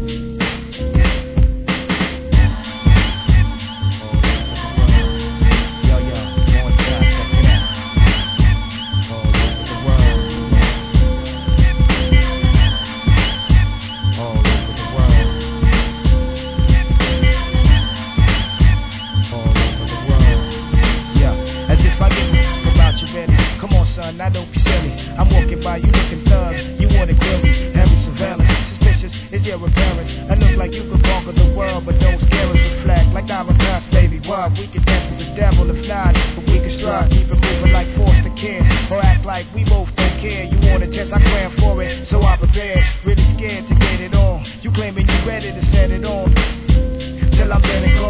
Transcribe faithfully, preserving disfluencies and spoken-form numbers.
I don't be silly. I'm walking by, you looking thug. You wanna kill me, heavy surveillance. Suspicious is your appearance. I look like you could conquer the world, but don't scare us. Reflect like I'm a cuss, baby. What? We can dance with the devil if not, but we can strive. Keep it moving like forced to care, or act like we both don't care. You want a test, I plan for it, so I prepare. Really scared to get it on. You claiming you ready to set it on, till I'm dead and